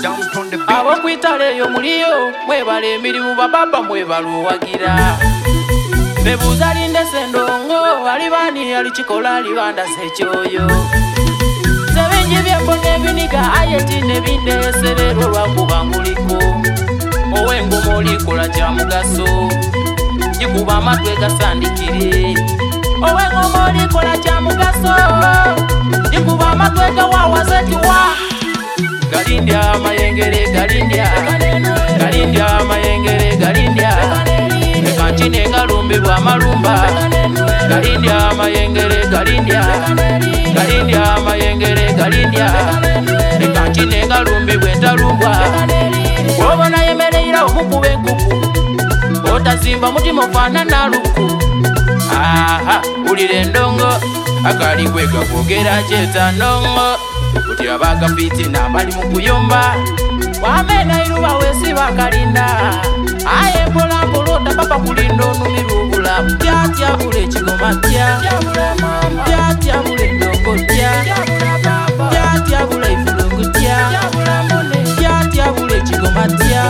abo kwitale eyo muliyo mwebale emirimu bababa mwebaluwagira bebuuza lindese ndongo alibani alikikola alibanda sekyoyo sebenji byembona ebiniga ayeti nebindeeserero lwakuba nguliko owengoma olikola kya mugaso gikuba amatwe gasandikire owengoma olikola kya mugaso gikuba amatwe gawawazetiwa galindya mayengere galindya galindya mayengere galindya ekankine galumbibwa amalumba galindya mayengere galindya galindya mayengere galindya ekankine galumbibwa entalumbwa wobona yemereira omukuba enkuku otazimba mutima ofaanana luku aha ulira endongo akali kwega kwogera kyetanongo kuti abagafiti nabali mu kuyomba wamena iruba wesi bakalinda aye mpola mpolota papa kulinda onumirwa obulamu tyatyabula ekigoma tyatyabula endongo tyatyabula ifulungu tyatyabula ekigoma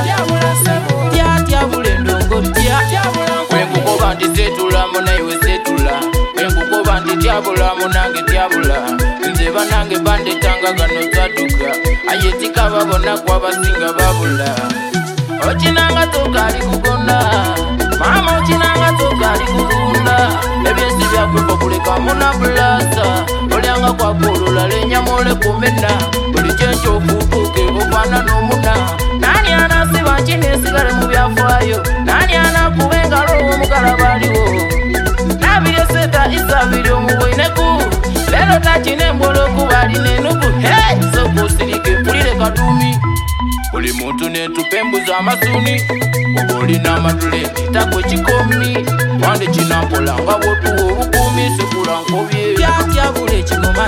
tyatyabula endongo wenkukoba nti setulamu naiwe setula wenkukoba nti tyabulamu nange tyabula nze banange bandetanga gano zaduka ayetika babona kwabasinga babula okinanga tokali kugona mama okinanga tokali kugunda ebyesi byakwefa kuleka muna bulasa olyanga kwakulula lenyamole kumena buli kyenkyofuukuke ofaana n'omuna nani anasiba kinesigale mu byafaayo nani anakuba engalo omugalabaliwo nabiryeseta isabiri omubwoineku lero takine embolo okubali nenuku sokusirike mpulire kadumi buli muntu netupembuza amasuni oba olina amatulenti takwe kikomi wande kinampola nga bwotuwa obukumi sikula nkobye tyatyabula ekigoma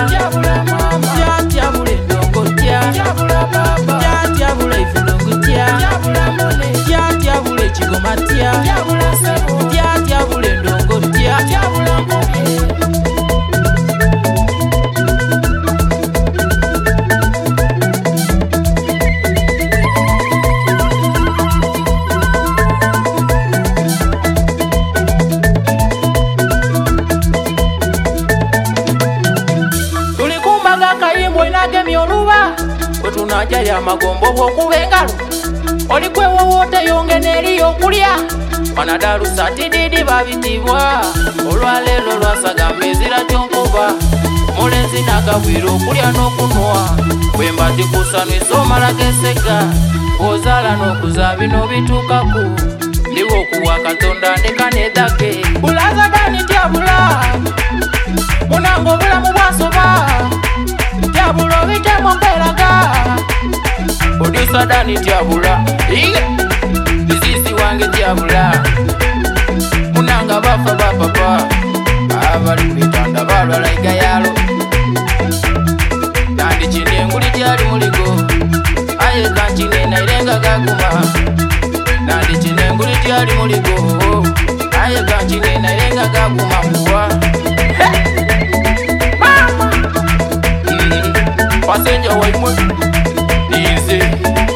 tyatyabula endongo tyatyabula ifulungu tyatyabula ekigoma tyatyabula endongo tyatyabula nkobye tunaja ya magombo bwokuba engalo olikwewowoota yonge neriyo okulya banadalusa tididi babitibwa olwaleero lwasagamba ezira kyonkuba mulenzi nagabwira okulya n'okunwa bwemba tikusanyusa omala geseka ozaala n'okuza bino bituukaku ndiwo okuwa katonda ndeka nedake bulazagani tyabula munanga obulamu bwasoba tyabula obitemu mperaga odisadani tyabula bisisi wange tyabula munanga bafa bapapa abali kwitanda balwala igayalo nandi kine enguli gyali muligo aye kankine nairenga gaguma nandi kine enguli gyali muligo aye kankine nairenga gaguma mubwa Passenger waimwe Easy